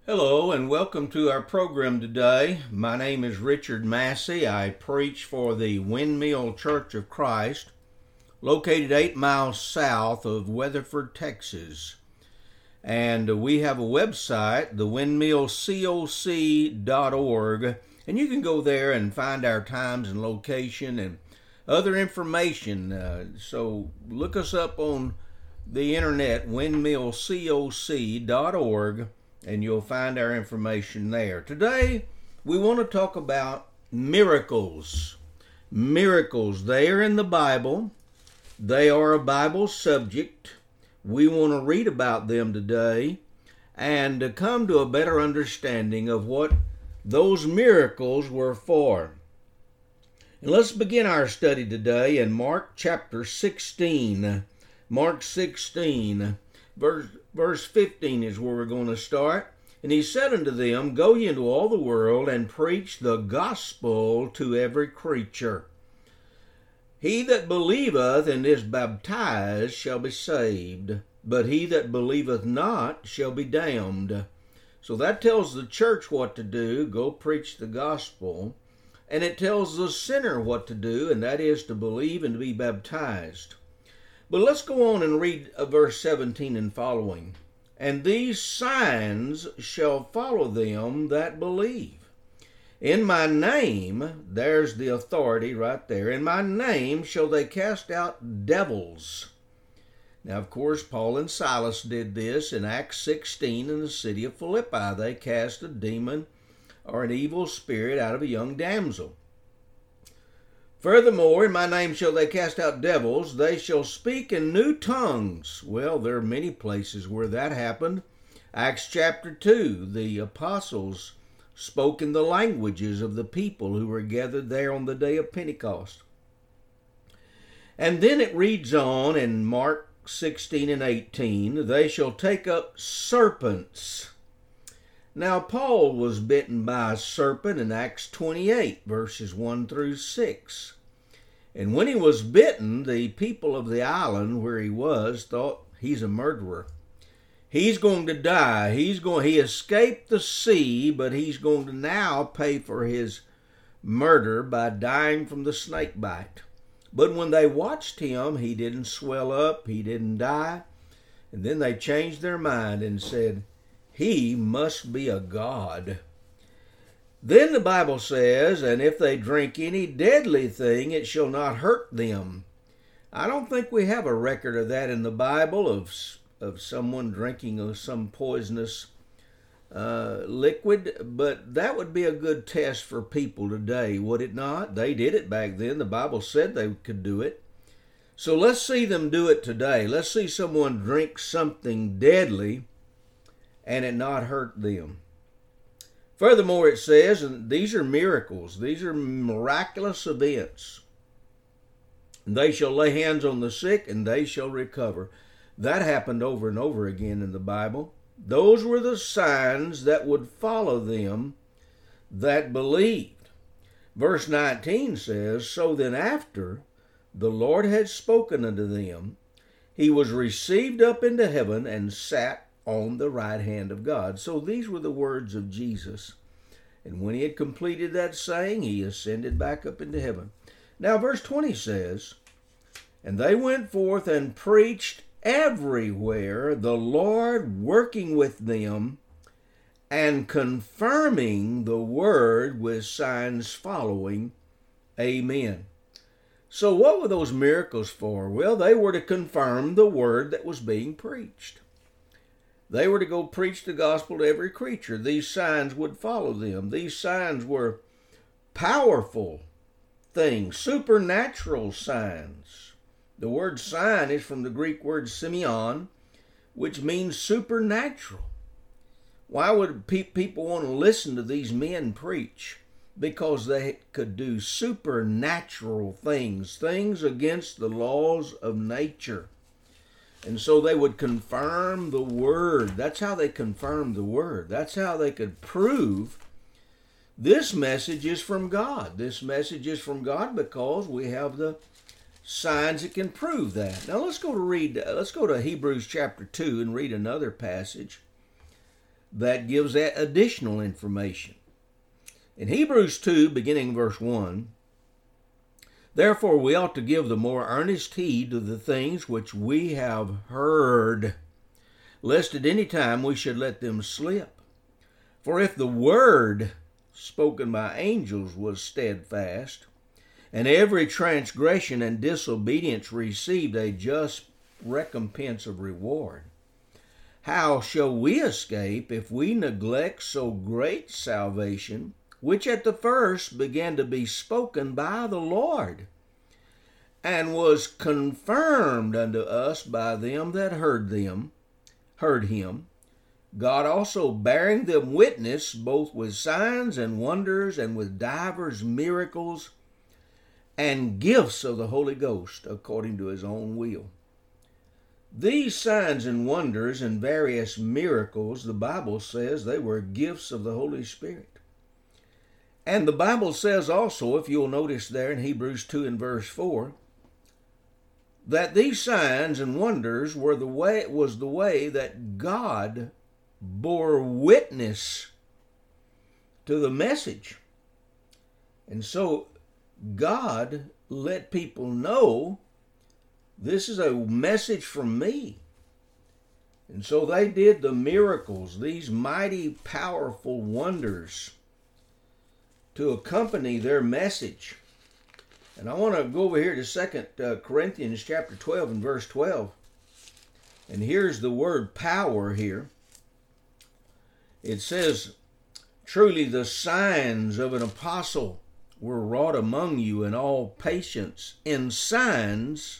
Hello and welcome to our program today. My name is Richard Massey. I preach for the Windmill Church of Christ, located 8 miles south of Weatherford, Texas. And we have a website, thewindmillcoc.org, and you can go there and find our times and location and other information. So look us up on the internet, windmillcoc.org, and you'll find our information there. Today, we want to talk about miracles. Miracles, they are in the Bible. They are a Bible subject. We want to read about them today and to come to a better understanding of what those miracles were for. And let's begin our study today in Mark chapter 16. Mark 16, verse 15 is where we're going to start. And he said unto them, Go ye into all the world, and preach the gospel to every creature. He that believeth and is baptized shall be saved, but he that believeth not shall be damned. So that tells the church what to do, go preach the gospel. And it tells the sinner what to do, and that is to believe and to be baptized. But let's go on and read verse 17 and following. And these signs shall follow them that believe. In my name, there's the authority right there. In my name shall they cast out devils. Now, of course, Paul and Silas did this in Acts 16 in the city of Philippi. They cast a demon or an evil spirit out of a young damsel. Furthermore, in my name shall they cast out devils. They shall speak in new tongues. Well, there are many places where that happened. Acts chapter 2, the apostles spoke in the languages of the people who were gathered there on the day of Pentecost. And then it reads on in Mark 16 and 18, they shall take up serpents. Now, Paul was bitten by a serpent in Acts 28, verses 1 through 6. And when he was bitten, the people of the island where he was thought he's a murderer. He's going to die. He escaped the sea, but he's going to now pay for his murder by dying from the snake bite. But when they watched him, he didn't swell up, he didn't die. And then they changed their mind and said, he must be a god. Then the Bible says, and if they drink any deadly thing, it shall not hurt them. I don't think we have a record of that in the Bible, of someone drinking some poisonous liquid, but that would be a good test for people today, would it not? They did it back then. The Bible said they could do it. So let's see them do it today. Let's see someone drink something deadly and it not hurt them. Furthermore, it says, and these are miracles, these are miraculous events. They shall lay hands on the sick and they shall recover. That happened over and over again in the Bible. Those were the signs that would follow them that believed. Verse 19 says, So then after the Lord had spoken unto them, he was received up into heaven and sat on the right hand of God. So these were the words of Jesus. And when he had completed that saying, he ascended back up into heaven. Now verse 20 says, And they went forth and preached everywhere, the Lord working with them and confirming the word with signs following. Amen. So what were those miracles for? Well, they were to confirm the word that was being preached. They were to go preach the gospel to every creature. These signs would follow them. These signs were powerful things, supernatural signs. The word sign is from the Greek word semeion, which means supernatural. Why would people want to listen to these men preach? Because they could do supernatural things, things against the laws of nature. And so they would confirm the word. That's how they confirmed the word. That's how they could prove this message is from God. This message is from God because we have the signs that can prove that. Now let's go to Hebrews chapter 2 and read another passage. that gives that additional information. In Hebrews 2, beginning verse 1, therefore we ought to give the more earnest heed to the things which we have heard, lest at any time we should let them slip. For if the word spoken by angels was steadfast, and every transgression and disobedience received a just recompense of reward, how shall we escape if we neglect so great salvation, which at the first began to be spoken by the Lord, and was confirmed unto us by them that heard him, God also bearing them witness both with signs and wonders and with divers miracles and gifts of the Holy Ghost according to his own will. These signs and wonders and various miracles, the Bible says they were gifts of the Holy Spirit. And the Bible says also, if you'll notice there in Hebrews 2 and verse 4, that these signs and wonders was the way that God bore witness to the message. And so God let people know, this is a message from me. And so they did the miracles, these mighty, powerful wonders to accompany their message. And I want to go over here to 2 Corinthians chapter 12 and verse 12. And here's the word power here. It says, truly the signs of an apostle were wrought among you in all patience, in signs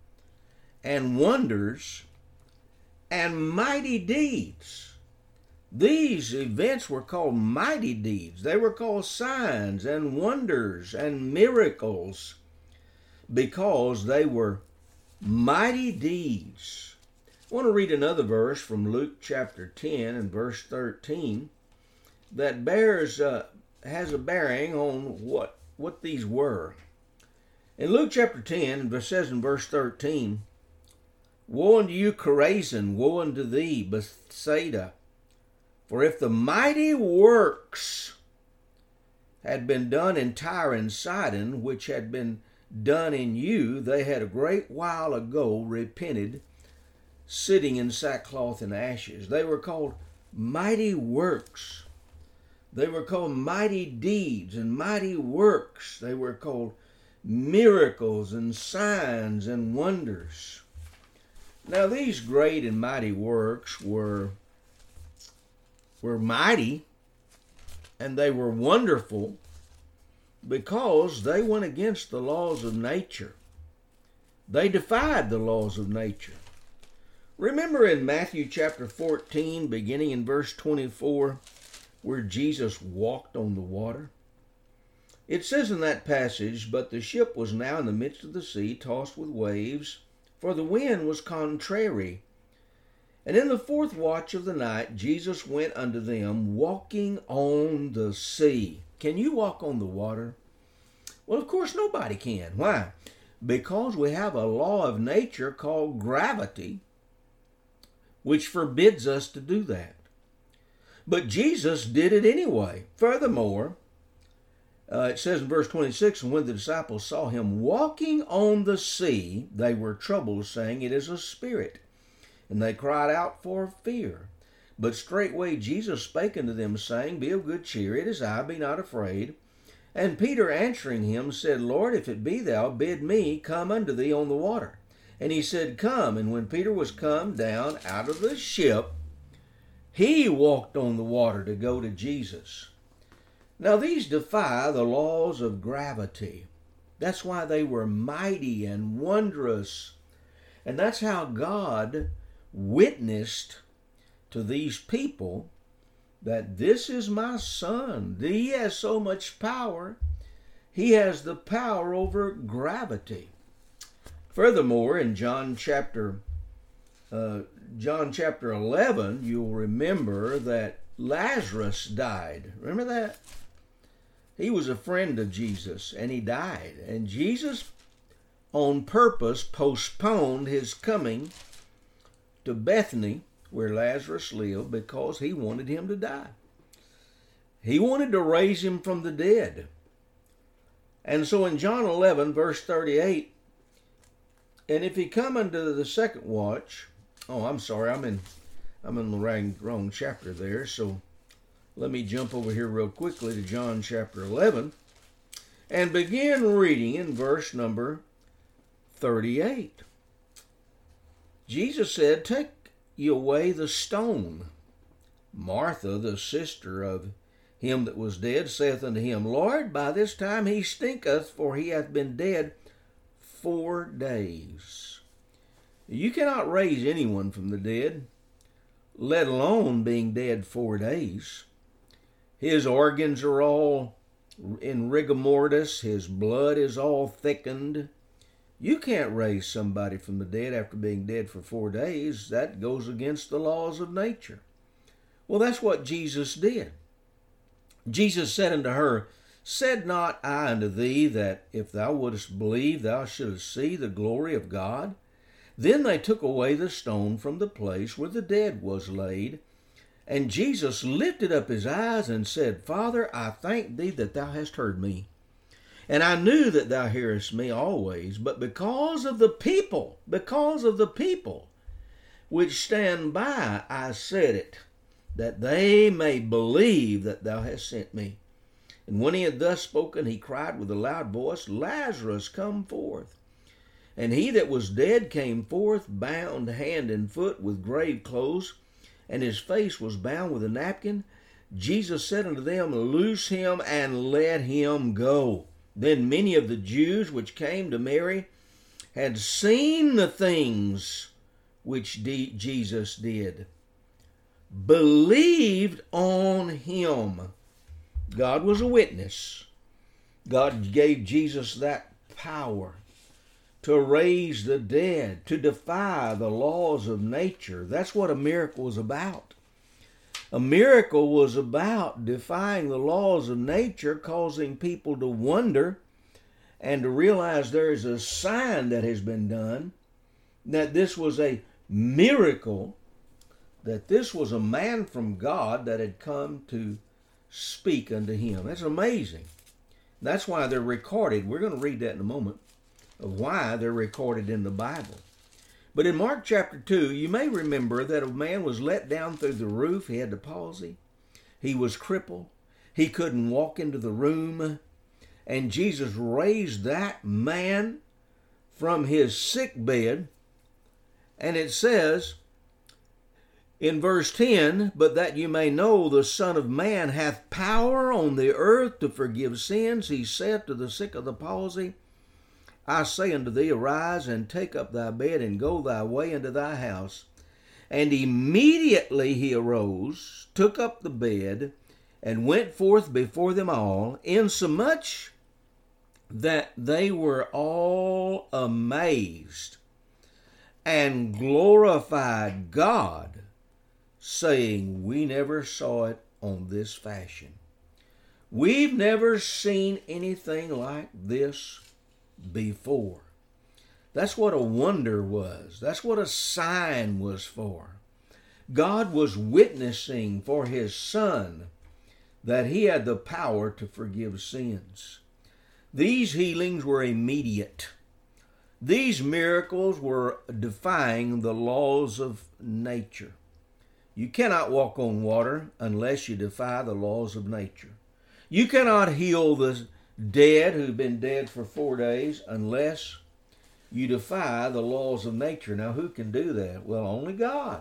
and wonders and mighty deeds. These events were called mighty deeds. They were called signs and wonders and miracles because they were mighty deeds. I want to read another verse from Luke chapter 10 and verse 13 that has a bearing on what these were. In Luke chapter 10, it says in verse 13, woe unto you, Chorazin, woe unto thee, Bethsaida! For if the mighty works had been done in Tyre and Sidon, which had been done in you, they had a great while ago repented, sitting in sackcloth and ashes. They were called mighty works. They were called mighty deeds and mighty works. They were called miracles and signs and wonders. Now these great and mighty works were mighty, and they were wonderful because they went against the laws of nature. They defied the laws of nature. Remember in Matthew chapter 14, beginning in verse 24, where Jesus walked on the water? It says in that passage, but the ship was now in the midst of the sea, tossed with waves, for the wind was contrary. And in the fourth watch of the night, Jesus went unto them, walking on the sea. Can you walk on the water? Well, of course nobody can. Why? Because we have a law of nature called gravity, which forbids us to do that. But Jesus did it anyway. Furthermore, it says in verse 26, and when the disciples saw him walking on the sea, they were troubled, saying, it is a spirit. And they cried out for fear. But straightway Jesus spake unto them, saying, be of good cheer, it is I, be not afraid. And Peter answering him said, Lord, if it be thou, bid me come unto thee on the water. And he said, come. And when Peter was come down out of the ship, he walked on the water to go to Jesus. Now these defy the laws of gravity. That's why they were mighty and wondrous. And that's how God witnessed to these people that this is my son. He has so much power. He has the power over gravity. Furthermore, in John chapter 11, you'll remember that Lazarus died. Remember that? He was a friend of Jesus, and he died. And Jesus, on purpose, postponed his coming to Bethany, where Lazarus lived because he wanted him to die. He wanted to raise him from the dead. And so in John 11, verse 38, and if he come unto the second watch, I'm in the wrong chapter there, so let me jump over here real quickly to John chapter 11 and begin reading in verse number 38. Jesus said, take ye away the stone. Martha, the sister of him that was dead, saith unto him, Lord, by this time he stinketh, for he hath been dead 4 days. You cannot raise anyone from the dead, let alone being dead 4 days. His organs are all in rigor mortis. His blood is all thickened. You can't raise somebody from the dead after being dead for 4 days. That goes against the laws of nature. Well, that's what Jesus did. Jesus said unto her, Said not I unto thee that if thou wouldest believe, thou shouldest see the glory of God? Then they took away the stone from the place where the dead was laid. And Jesus lifted up his eyes and said, Father, I thank thee that thou hast heard me. And I knew that thou hearest me always, but because of the people which stand by, I said it, that they may believe that thou hast sent me. And when he had thus spoken, he cried with a loud voice, Lazarus, come forth. And he that was dead came forth, bound hand and foot with grave clothes, and his face was bound with a napkin. Jesus said unto them, Loose him and let him go. Then many of the Jews which came to Mary had seen the things which Jesus did, believed on him. God was a witness. God gave Jesus that power to raise the dead, to defy the laws of nature. That's what a miracle was about. A miracle was about defying the laws of nature, causing people to wonder and to realize there is a sign that has been done, that this was a miracle, that this was a man from God that had come to speak unto him. That's amazing. That's why they're recorded. We're going to read that in a moment, of why they're recorded in the Bible. But in Mark chapter 2, you may remember that a man was let down through the roof. He had the palsy. He was crippled. He couldn't walk into the room. And Jesus raised that man from his sick bed. And it says in verse 10, But that you may know the Son of Man hath power on the earth to forgive sins, he said to the sick of the palsy, I say unto thee, arise and take up thy bed and go thy way into thy house. And immediately he arose, took up the bed, and went forth before them all, insomuch that they were all amazed and glorified God, saying, We never saw it on this fashion. We've never seen anything like this before. That's what a wonder was. That's what a sign was for. God was witnessing for his Son that he had the power to forgive sins. These healings were immediate. These miracles were defying the laws of nature. You cannot walk on water unless you defy the laws of nature. You cannot heal the dead who've been dead for 4 days unless you defy the laws of nature. Now, who can do that? Well, only God.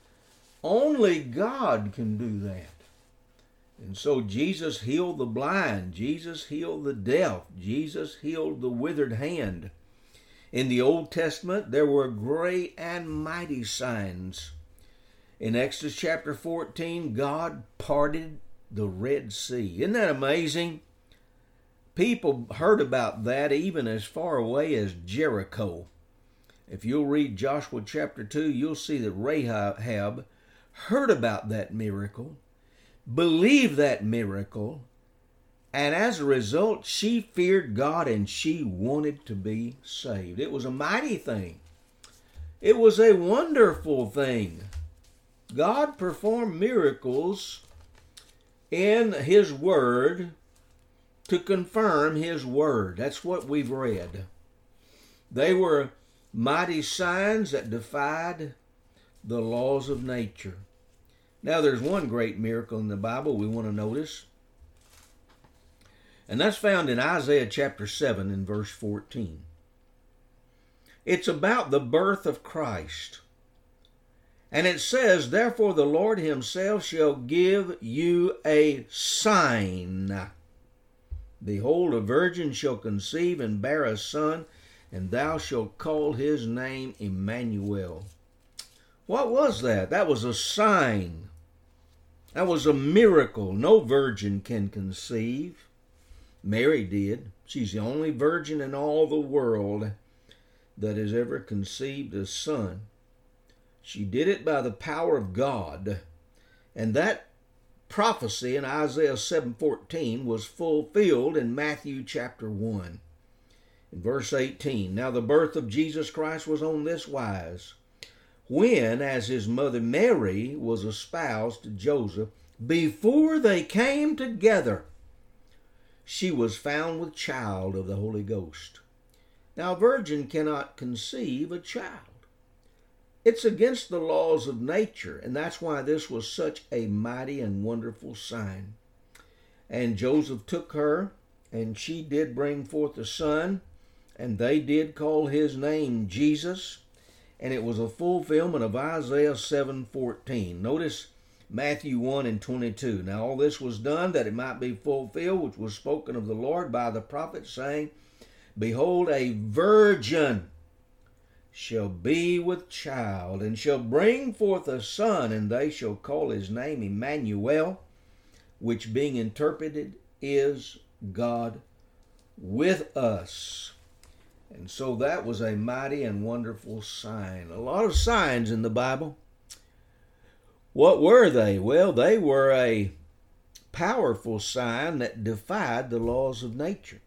Only God can do that. And so Jesus healed the blind. Jesus healed the deaf. Jesus healed the withered hand. In the Old Testament, there were great and mighty signs. In Exodus chapter 14, God parted the Red Sea. Isn't that amazing? People heard about that even as far away as Jericho. If you'll read Joshua chapter 2, you'll see that Rahab heard about that miracle, believed that miracle, and as a result, she feared God and she wanted to be saved. It was a mighty thing. It was a wonderful thing. God performed miracles in His Word to confirm His Word. That's what we've read. They were mighty signs that defied the laws of nature. Now there's one great miracle in the Bible we want to notice, and that's found in Isaiah chapter 7 and verse 14. It's about the birth of Christ. And it says, "Therefore the Lord Himself shall give you a sign. Behold, a virgin shall conceive and bear a son, and thou shalt call his name Emmanuel." What was that? That was a sign. That was a miracle. No virgin can conceive. Mary did. She's the only virgin in all the world that has ever conceived a son. She did it by the power of God. And that prophecy in Isaiah 7:14 was fulfilled in Matthew chapter 1. In verse 18, "Now the birth of Jesus Christ was on this wise. When, as his mother Mary was espoused to Joseph, before they came together, she was found with child of the Holy Ghost." Now a virgin cannot conceive a child. It's against the laws of nature, and that's why this was such a mighty and wonderful sign. And Joseph took her, and she did bring forth a son, and they did call his name Jesus, and it was a fulfillment of Isaiah 7:14. Notice Matthew 1 and 22. "Now all this was done that it might be fulfilled, which was spoken of the Lord by the prophet, saying, Behold, a virgin shall be with child, and shall bring forth a son, and they shall call his name Emmanuel, which being interpreted is God with us." And so that was a mighty and wonderful sign. A lot of signs in the Bible. What were they? Well, they were a powerful sign that defied the laws of nature.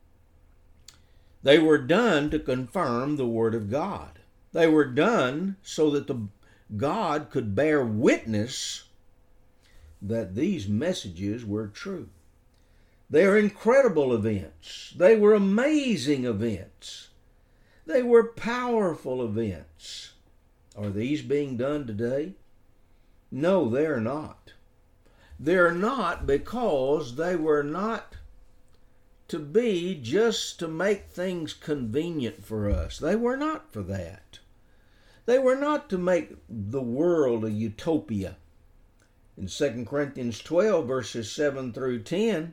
They were done to confirm the Word of God. They were done so that God could bear witness that these messages were true. They are incredible events. They were amazing events. They were powerful events. Are these being done today? No, they're not. They're not because they were not to be just to make things convenient for us. They were not for that. They were not to make the world a utopia. In 2 Corinthians 12, verses 7 through 10,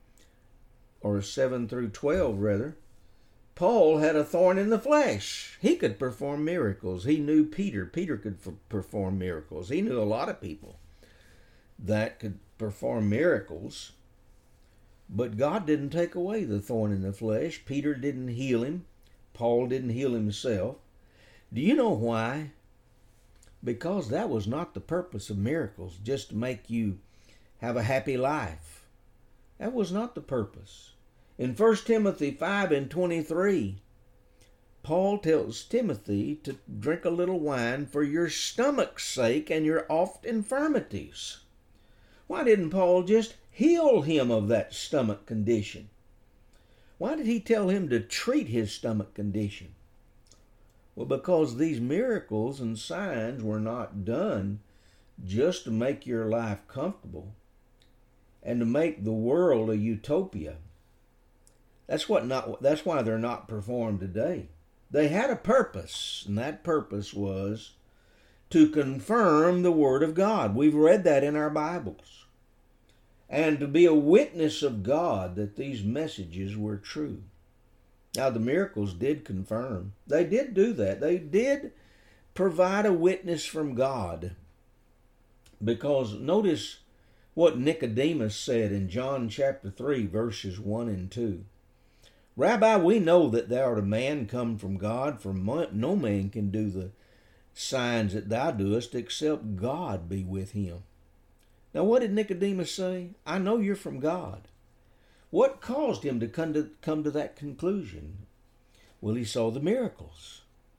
or 7 through 12 rather, Paul had a thorn in the flesh. He could perform miracles. He knew Peter. Peter could perform miracles. He knew a lot of people that could perform miracles. But God didn't take away the thorn in the flesh. Peter didn't heal him. Paul didn't heal himself. Do you know why? Because that was not the purpose of miracles, just to make you have a happy life. That was not the purpose. In 1 Timothy 5 and 23, Paul tells Timothy to drink a little wine for your stomach's sake and your oft infirmities. Why didn't Paul just heal him of that stomach condition? Why did he tell him to treat his stomach condition? Well, because these miracles and signs were not done just to make your life comfortable and to make the world a utopia. That's why they're not performed today. They had a purpose, and that purpose was to confirm the Word of God. We've read that in our Bibles. And to be a witness of God that these messages were true. Now, the miracles did confirm. They did do that. They did provide a witness from God. Because notice what Nicodemus said in John chapter 3, verses 1 and 2. "Rabbi, we know that thou art a man come from God, for no man can do the signs that thou doest except God be with him." Now, what did Nicodemus say? I know you're from God. What caused him to come to that conclusion? Well, he saw the miracles.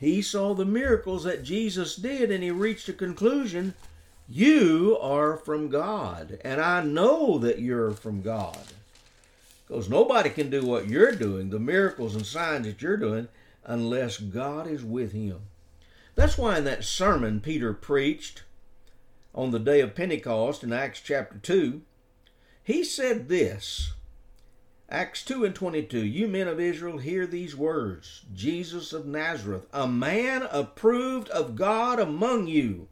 He saw the miracles that Jesus did, and he reached a conclusion: you are from God, and I know that you're from God. Because nobody can do what you're doing, the miracles and signs that you're doing, unless God is with him. That's why in that sermon Peter preached on the day of Pentecost in Acts chapter 2, he said this, Acts 2:22, you men of Israel, hear these words, Jesus of Nazareth, a man approved of God among you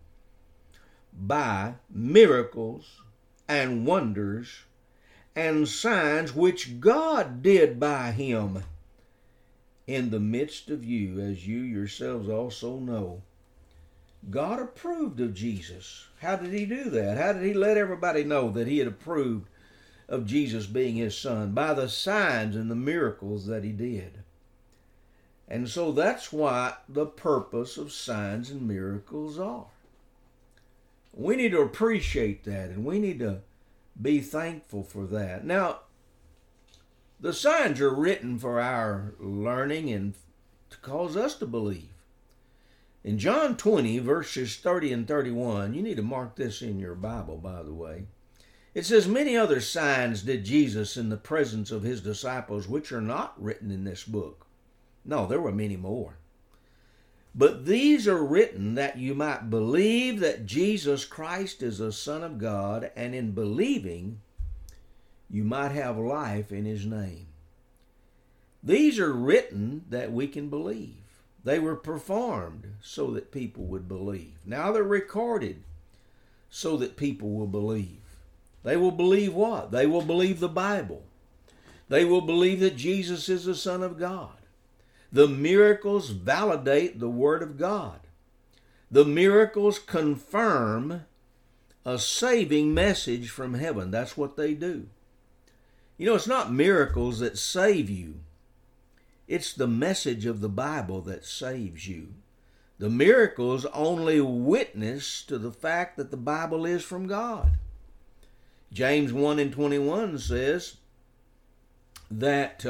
by miracles and wonders and signs which God did by him in the midst of you, as you yourselves also know. God approved of Jesus. How did he do that? How did he let everybody know that he had approved of Jesus being his son? By the signs and the miracles that he did. And so that's what the purpose of signs and miracles are. We need to appreciate that, and we need to be thankful for that. Now, the signs are written for our learning and to cause us to believe. In John 20, verses 30 and 31, you need to mark this in your Bible, by the way. It says, many other signs did Jesus in the presence of his disciples, which are not written in this book. No, there were many more. But these are written that you might believe that Jesus Christ is the Son of God, and in believing, you might have life in his name. These are written that we can believe. They were performed so that people would believe. Now they're recorded so that people will believe. They will believe what? They will believe the Bible. They will believe that Jesus is the Son of God. The miracles validate the Word of God. The miracles confirm a saving message from heaven. That's what they do. You know, it's not miracles that save you. It's the message of the Bible that saves you. The miracles only witness to the fact that the Bible is from God. James 1:21 says that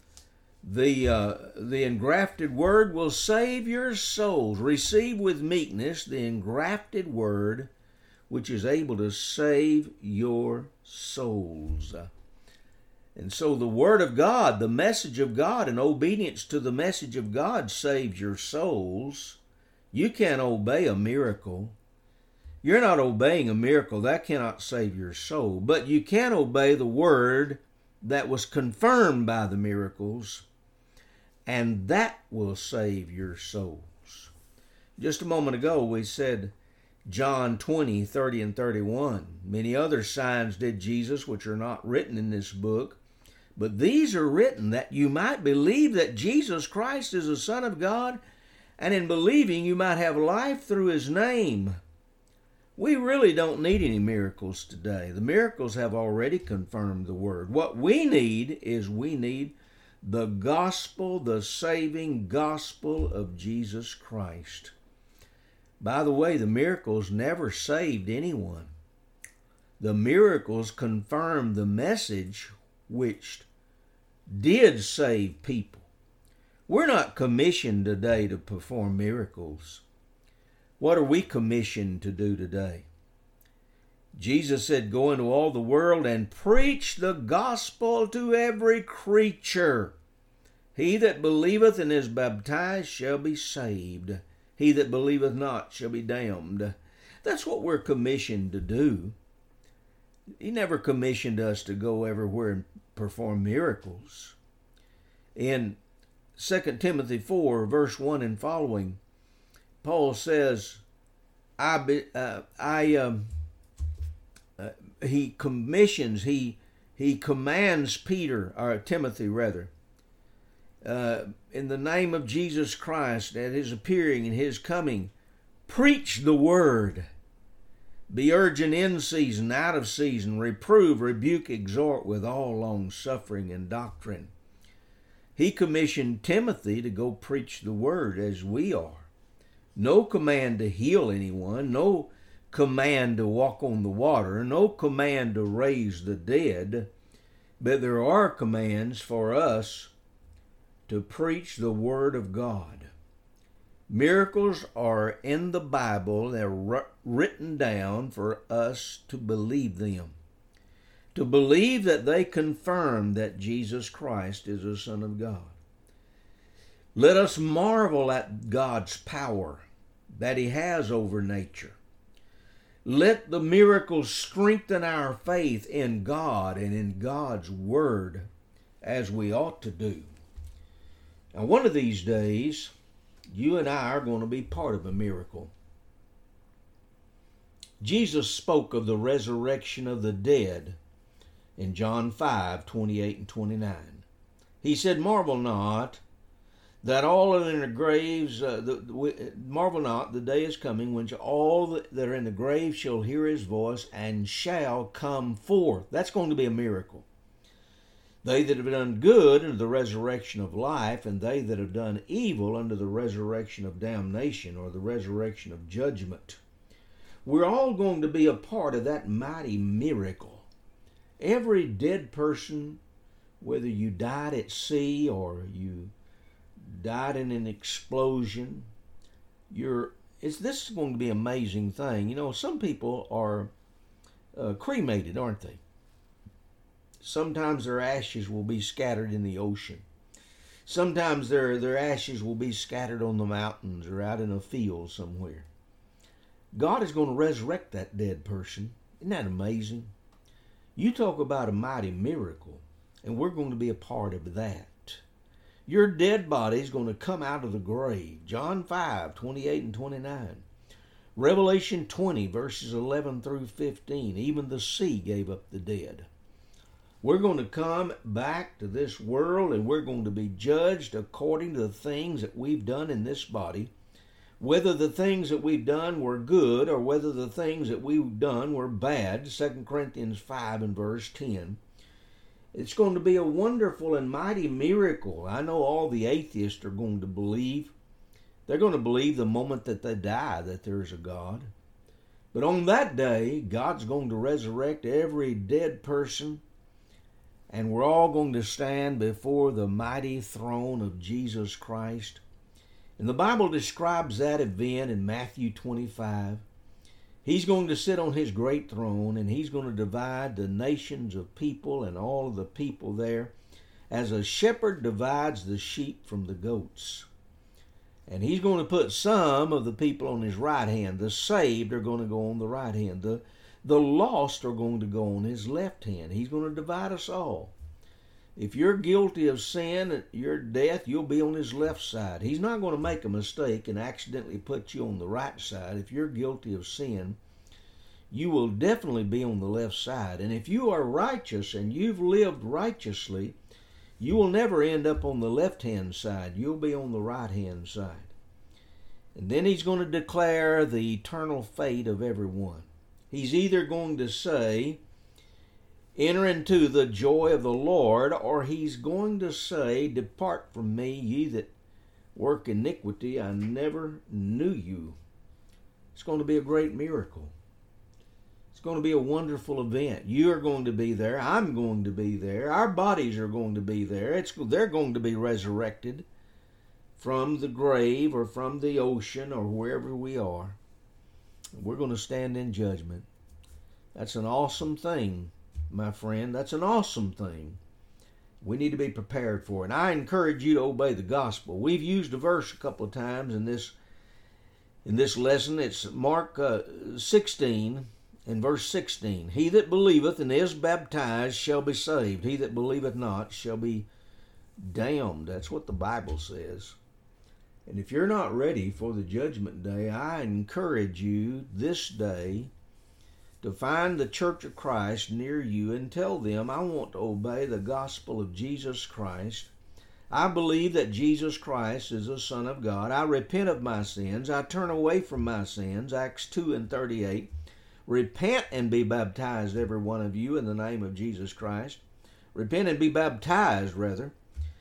the engrafted word will save your souls. Receive with meekness the engrafted word, which is able to save your souls. And so the word of God, the message of God, and obedience to the message of God saves your souls. You can't obey a miracle. You're not obeying a miracle. That cannot save your soul. But you can obey the word that was confirmed by the miracles, and that will save your souls. Just a moment ago, we said John 20, 30 and 31. Many other signs did Jesus, which are not written in this book, but these are written that you might believe that Jesus Christ is the Son of God, and in believing you might have life through his name. We really don't need any miracles today. The miracles have already confirmed the word. What we need is the gospel, the saving gospel of Jesus Christ. By the way, the miracles never saved anyone. The miracles confirmed the message which did save people. We're not commissioned today to perform miracles. What are we commissioned to do today? Jesus said, go into all the world and preach the gospel to every creature. He that believeth and is baptized shall be saved. He that believeth not shall be damned. That's what we're commissioned to do. He never commissioned us to go everywhere and perform miracles. In 2 Timothy 4, verse 1 and following, Paul says, he commissions, he commands Peter, or Timothy rather, in the name of Jesus Christ, at his appearing and his coming, preach the word. Be urgent in season, out of season, reprove, rebuke, exhort with all long suffering and doctrine. He commissioned Timothy to go preach the word as we are. No command to heal anyone, no command to walk on the water, no command to raise the dead, but there are commands for us to preach the word of God. Miracles are in the Bible. They're written down for us to believe them. To believe that they confirm that Jesus Christ is the Son of God. Let us marvel at God's power that He has over nature. Let the miracles strengthen our faith in God and in God's Word as we ought to do. Now, one of these days, you and I are going to be part of a miracle. Jesus spoke of the resurrection of the dead in John 5:28 and 29. He said, "Marvel not that all that are in the graves, marvel not, the day is coming when all that are in the grave shall hear His voice and shall come forth." That's going to be a miracle. They that have done good unto the resurrection of life, and they that have done evil unto the resurrection of damnation, or the resurrection of judgment. We're all going to be a part of that mighty miracle. Every dead person, whether you died at sea or you died in an explosion, this is going to be an amazing thing. You know, some people are cremated, aren't they? Sometimes their ashes will be scattered in the ocean. Sometimes their ashes will be scattered on the mountains or out in a field somewhere. God is going to resurrect that dead person. Isn't that amazing? You talk about a mighty miracle, and we're going to be a part of that. Your dead body is going to come out of the grave. John 5:28 and 29. Revelation 20, verses 11 through 15. Even the sea gave up the dead. We're going to come back to this world, and we're going to be judged according to the things that we've done in this body, whether the things that we've done were good or whether the things that we've done were bad. 2 Corinthians 5 and verse 10. It's going to be a wonderful and mighty miracle. I know all the atheists are going to believe. They're going to believe the moment that they die that there's a God. But on that day, God's going to resurrect every dead person, and we're all going to stand before the mighty throne of Jesus Christ. And the Bible describes that event in Matthew 25. He's going to sit on His great throne, and He's going to divide the nations of people and all of the people there as a shepherd divides the sheep from the goats. And He's going to put some of the people on His right hand. The saved are going to go on the right hand. The lost are going to go on His left hand. He's going to divide us all. If you're guilty of sin, your death, you'll be on His left side. He's not going to make a mistake and accidentally put you on the right side. If you're guilty of sin, you will definitely be on the left side. And if you are righteous and you've lived righteously, you will never end up on the left-hand side. You'll be on the right-hand side. And then He's going to declare the eternal fate of everyone. He's either going to say, "Enter into the joy of the Lord," or He's going to say, "Depart from me, ye that work iniquity, I never knew you." It's going to be a great miracle. It's going to be a wonderful event. You are going to be there. I'm going to be there. Our bodies are going to be there. They're going to be resurrected from the grave or from the ocean or wherever we are. We're going to stand in judgment. That's an awesome thing, my friend. That's an awesome thing. We need to be prepared for it. And I encourage you to obey the gospel. We've used a verse a couple of times in this lesson. It's Mark 16 and verse 16. "He that believeth and is baptized shall be saved. He that believeth not shall be damned." That's what the Bible says. And if you're not ready for the judgment day, I encourage you this day to find the Church of Christ near you and tell them, "I want to obey the gospel of Jesus Christ. I believe that Jesus Christ is the Son of God. I repent of my sins. I turn away from my sins." Acts 2 and 38. "Repent and be baptized, every one of you, in the name of Jesus Christ." Repent and be baptized, rather,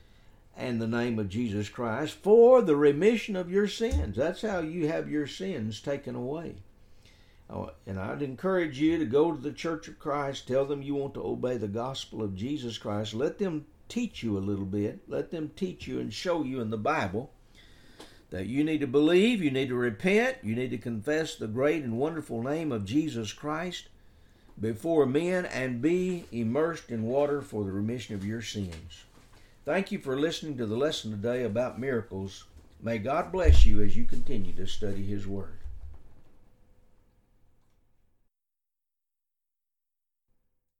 in the name of Jesus Christ, for the remission of your sins. That's how you have your sins taken away. And I'd encourage you to go to the Church of Christ, tell them you want to obey the gospel of Jesus Christ. Let them teach you a little bit. Let them teach you and show you in the Bible that you need to believe, you need to repent, you need to confess the great and wonderful name of Jesus Christ before men and be immersed in water for the remission of your sins. Thank you for listening to the lesson today about miracles. May God bless you as you continue to study His Word.